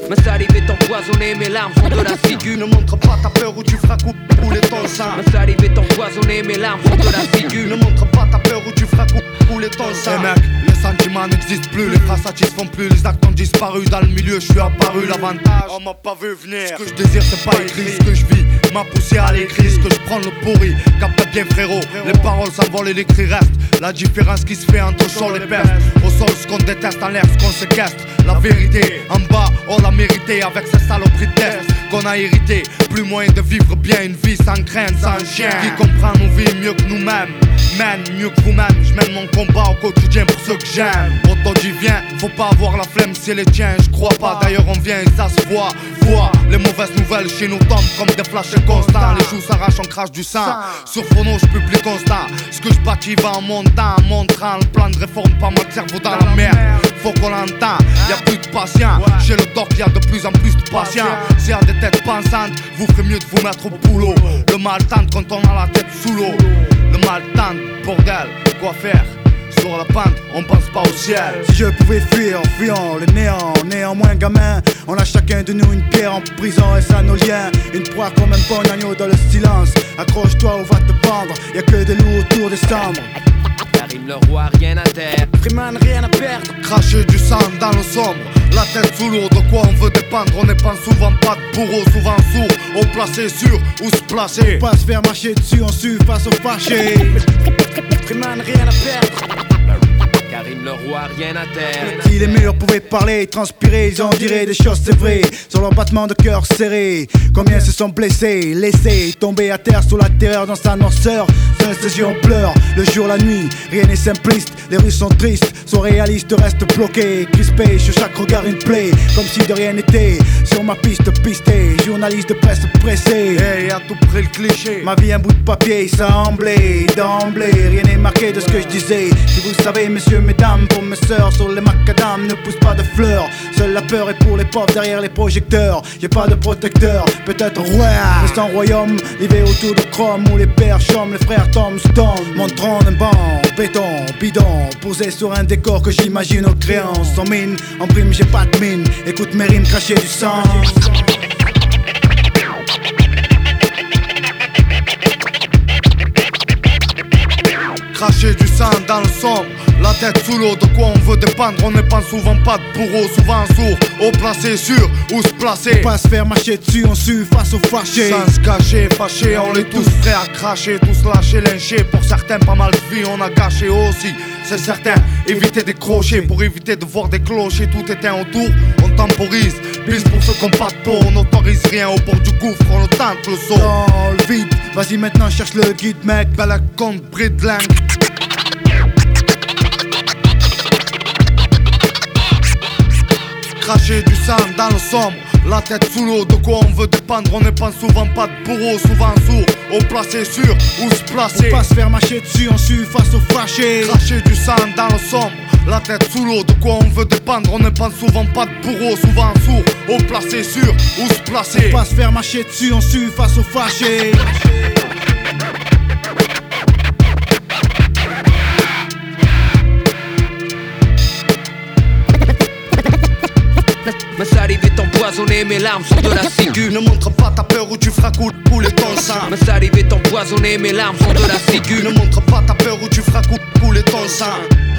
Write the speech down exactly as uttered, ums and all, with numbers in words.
Ma salive est empoisonnée, mes larmes sont de la ciguë. Ne montre pas ta peur ou tu feras cou- couler ton sang. Ma salive est empoisonnée, mes larmes sont de la ciguë. Ne montre pas ta peur ou tu feras cou- couler ton sang. Hey mec, les sentiments n'existent plus, les phrases satisfont plus, les actes ont disparu. Dans le milieu, je suis apparu, l'avantage, on m'a pas vu venir. Ce que je désire, c'est pas écrit, ce que je vis m'a poussé à l'écrit, ce que je prends le pourri. Capte bien frérot, les paroles s'envolent et l'écrit reste. La différence qui se fait entre sol et peste. Au sol, ce qu'on déteste, en l'air, ce qu'on séquestre. La vérité, en bas, on l'a mérité. Avec ces saloperies de test qu'on a hérité. Plus moyen de vivre bien une vie sans crainte, sans chien. Qui comprend nos vies mieux que nous-mêmes, mène mieux que vous-même. Je mène mon combat au quotidien pour ceux que j'aime. Autant j'y viens, faut pas avoir la flemme, c'est les tiens. Je crois pas, d'ailleurs on vient et ça se voit. Vois, les mauvaises nouvelles chez nous tombent comme des flashs constants. Les joues s'arrachent, on crache du sang. Sur phono, je publie constant. Ce que je bâtis va en montant, montrant le plan de réforme, pas mal de cerveau dans la merde. Faut qu'on l'entend, y'a plus de patients. Chez le doc, y'a de plus en plus de patients. S'il y a des têtes pensantes, vous ferez mieux de vous mettre au boulot. Le mal tente quand on a la tête sous l'eau. Le mal tente, bordel, quoi faire? Sur la pente, on pense pas au ciel. Si je pouvais fuir, fuyant le néant, néanmoins gamin, on a chacun de nous une pierre en prison et ça nos liens. Une proie comme un bon agneau dans le silence. Accroche-toi ou va te pendre, y'a que des loups autour des cendres. Karim le roi, rien à terre. Freeman, rien à perdre. Cracher du sang dans le sombre, la tête sous l'eau, de quoi on veut dépendre. On n'est pas souvent pas de bourreau, souvent sourd. Au placé sûr, où se placer. Pas se faire marcher dessus, on sue face aux fâchés. Freeman, rien à perdre. Karim le roi, rien à terre. Si les murs pouvaient parler, transpirer, ils en diraient des choses, c'est vrai. Sur leur battement de cœur serré, combien se sont blessés, laissés tomber à terre sous la terreur dans sa noirceur. Seuls ses yeux en pleurs, le jour, la nuit, rien n'est simpliste. Les rues sont tristes, sont réalistes, restent bloqués, crispés, sur chaque regard une plaie, comme si de rien n'était. Sur ma piste pistée, journaliste de presse pressé. Hey, à tout près le cliché. Ma vie un bout de papier, ça emblée, d'emblée, rien n'est marqué de ce que je disais. Si vous le savez, messieurs, mesdames, pour mes sœurs sur les macadam, ne pousse pas de fleurs. Seule la peur est pour les pauvres derrière les projecteurs. Y'a pas de protecteur, peut-être roi. Reste en royaume, livré autour de chrome, où les pères chôment, les frères Tombstone. Mon trône, un banc, béton, bidon, posé sur un décor que j'imagine aux créances. En mine, en prime, j'ai pas de mine. Écoute mes rimes cracher du sang. Cracher du sang dans le sombre, la tête sous l'eau, de quoi on veut dépendre. On n'est pas souvent pas de bourreau, souvent sourd. Au placé sûr, où se placer. Pas se faire marcher dessus, on sue face aux fâchés. Sans se cacher, fâchés, on est tous prêts à cracher. Tous lâchés, lynchés, pour certains pas mal de vie on a gâché aussi. C'est certain, éviter des crochets, pour éviter de voir des clochers. Tout éteint autour, on temporise. Bis pour ceux qui n'ont pas de peau, on n'autorise rien au bord du gouffre, on tente le saut. Dans le vide, vas-y maintenant cherche le guide mec. Belle compte bride langue. Cracher du sang dans le sombre, la tête sous l'eau, de quoi on veut dépendre. On n'est pas souvent pas de bourreau, souvent sourd. Au placé sûr, où se placer. Faut pas se faire marcher dessus, on sue face aux fâchés. Cracher du sang dans le sombre, la tête sous l'eau, de quoi on veut dépendre. On n'est pas souvent pas de bourreau, souvent sourd. Au placé sûr, où se placer. Faut pas se faire marcher dessus, on sue face aux fâchés. Ma salive est empoisonnée, mes larmes sont de la ciguë. Ne montre pas ta peur ou tu feras cou- couler ton sang. Ma salive est empoisonnée, mes larmes sont de la ciguë. Ne montre pas ta peur ou tu feras cou- couler ton sang.